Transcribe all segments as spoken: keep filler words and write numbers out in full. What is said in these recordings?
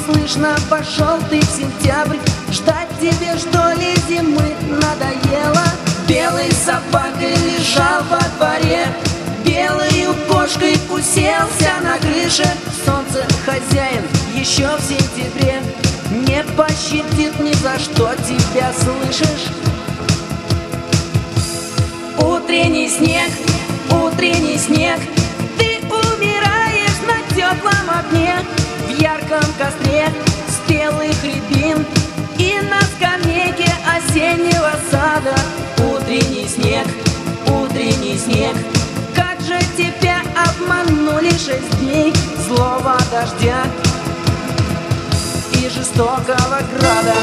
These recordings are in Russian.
слышно, пошел ты в сентябрь. Ждать тебе, что ли, зимы надоело? Белой собакой лежал во дворе, белой кошкой уселся на крыше. Солнце хозяин еще в сентябре не пощадит ни за что тебя, слышишь? Утренний снег, утренний снег, ты умираешь на теплом огне, в ярком костре спелых рябин и на скамейке осеннего сада. Утренний снег, утренний снег, как же тебя обманули шесть дней злого дождя и жестокого града.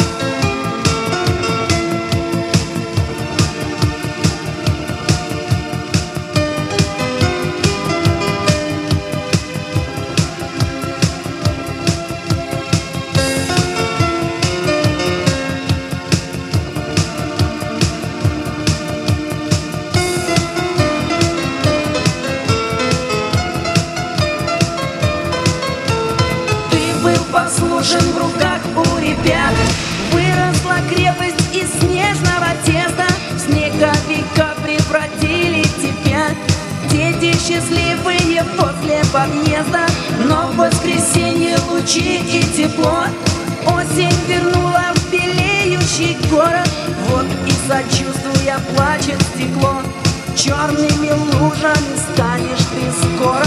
Послушен в руках у ребят, выросла крепость из снежного теста, в снеговика превратили тебя. Дети счастливые после подъезда, но в воскресенье лучи и тепло. Осень вернула в белеющий город, вот и сочувствуя плачет стекло. Черными лужами станешь ты скоро.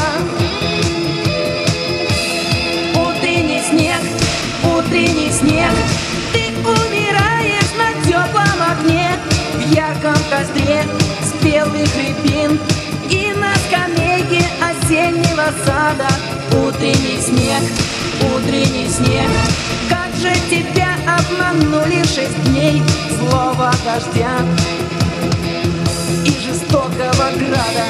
Утренний снег, ты умираешь на теплом огне, в ярком костре спелых рябин и на скамейке осеннего сада. Утренний снег, утренний снег, как же тебя обманули шесть дней злого дождя и жестокого града.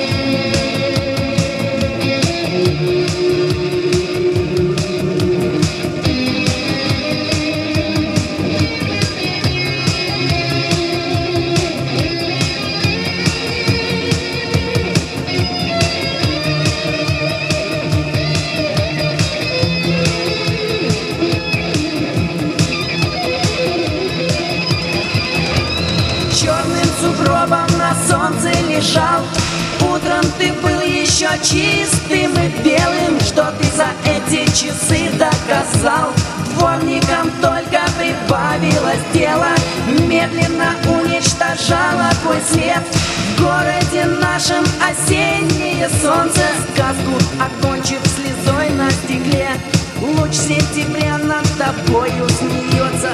Черным сугробом на солнце лежал, утром ты был еще чистым и белым. Что ты за эти часы доказал? Дворникам только прибавилось дело, медленно уничтожало твой след. В городе нашем осеннее солнце, сказку окончив слезой на стекле. Луч сентября над тобою смеется.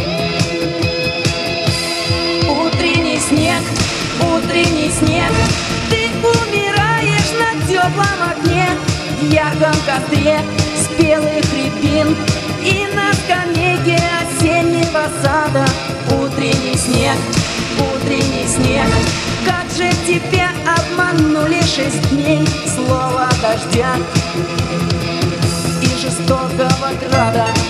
Утренний снег, утренний снег, ты умираешь на теплом огне, в ярком костре спелых рябин и на скамейке осеннего сада. Утренний снег, утренний снег, как же тебя обманули шесть дней злого дождя и жестокого града.